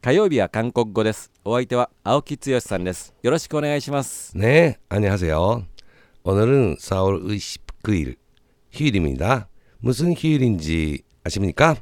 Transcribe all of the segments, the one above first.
火曜日は韓国語です。お相手は青木剛さんです。よろしくお願いします。 네, 안녕하세요. 오늘은 4월 29일 휴일입니다. 무슨 휴일인지 아십니까?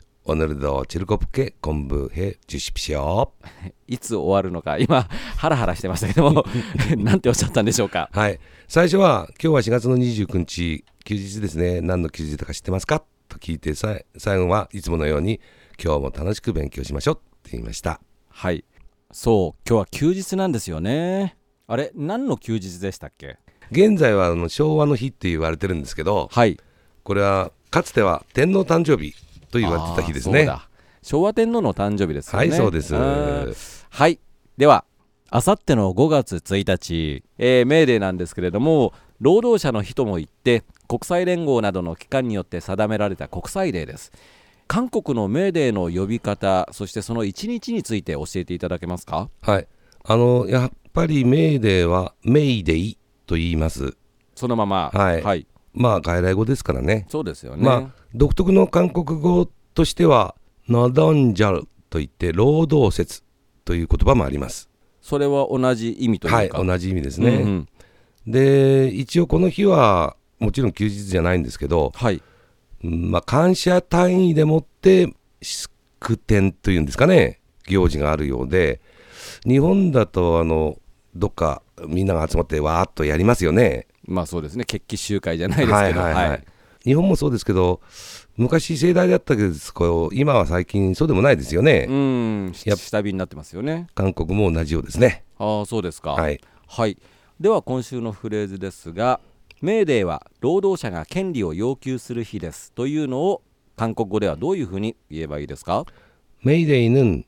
오늘도 즐겁게 공부해 주십시오. いつ終わるのか今ハラハラしてましたけどもなんておっしゃったんでしょうか。 はい、最初は今日は4月の29日休日ですね。何の休日だか知ってますかと聞いて、最後はいつものように今日も楽しく勉強しましょうって言いました。 はい、そう今日は休日なんですよね。あれ何の休日でしたっけ。 現在は昭和の日って言われてるんですけど、 はい、 これはかつては天皇誕生日と言われてた日ですね。 そうだ、昭和天皇の誕生日ですよね。 はい、そうです。 はい、ではあさっての5月1日、メーデーなんですけれども、労働者の日とも言って国際連合などの機関によって定められた国際デーです。韓国のメーデーの呼び方、そしてその1日について教えていただけますか。 はい、やっぱりメーデーはメイデイと言います。 そのまま、 はい、 はい、 まあ外来語ですからね。 そうですよね。 まあ独特の韓国語としてはノドンジャルといって労働節という言葉もあります。 それは同じ意味というか。 はい、同じ意味ですね、で一応この日はもちろん休日じゃないんですけど、 はい、 まあ、感謝単位でもって祝典というんですかね、行事があるようで、日本だとどっかみんなが集まってわーっとやりますよね。 まあそうですね、決起集会じゃないですけど、 日本もそうですけど、昔盛大だったけど今は最近そうでもないですよね。 下火になってますよね。 韓国も同じようですね。 ああ、そうですか。 はい、 はい、では今週のフレーズですが、メーデーは労働者が権利を要求する日ですというのを韓国語ではどういうふうに言えばいいですか。 메이데이는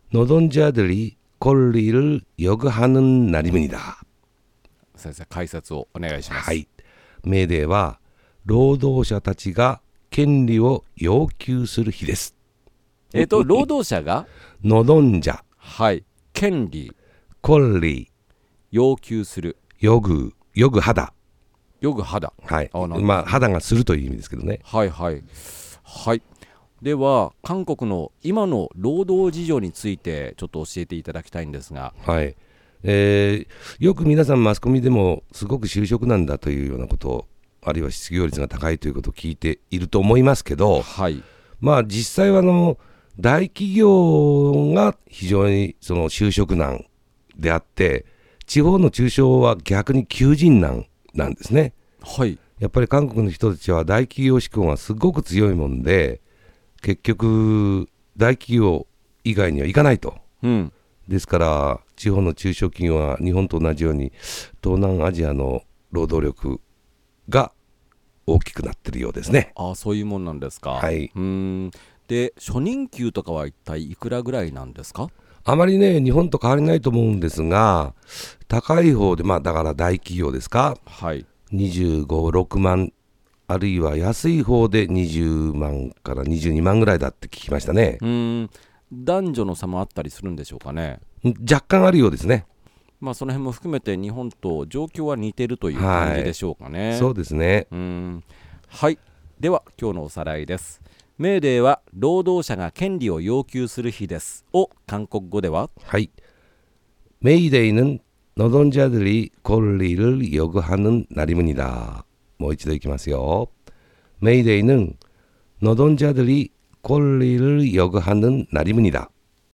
노동자들이 권리를 요구하는 날입니다. 先生解説をお願いします。 はい、メーデーは労働者たちが権利を要求する日です。 労働者が 노동자、 はい、権利、 권리、 要求する、 요구하다、はい、まあ肌がするという意味ですけどね。 はいはいはい。では韓国の今の労働事情についてちょっと教えていただきたいんですが。 はい、よく皆さんマスコミでもすごく就職なんだというようなことを、あるいは失業率が高いということを聞いていると思いますけど、 はい、 まあ実際は大企業が非常にその就職難であって、地方の中小は逆に求人難なんですね。 はい、 やっぱり韓国の人たちは大企業志向がすごく強いもんで、結局大企業以外には行かないと、ですから地方の中小企業は日本と同じように東南アジアの労働力が大きくなっているようですね。 ああ、そういうもんなんですか。 はい、 で初任給とかは一体いくらぐらいなんですか。 あまりね日本と変わりないと思うんですが、高い方でだから大企業ですか、 はい、 25、6万、あるいは安い方で20万から22万ぐらいだって聞きましたね。 男女の差もあったりするんでしょうかね。 若干あるようですね。 まあその辺も含めて日本と状況は似てるという感じでしょうかね。 そうですね。 はい、では今日のおさらいです。メーデーは労働者が権利を要求する日ですを韓国語では、 はい、메이데이는 노동자들이 권리를 요구하는 날입니다. もう一度いきますよ。メイデイ는 노동자들이 권리를 요구하는 날입니다.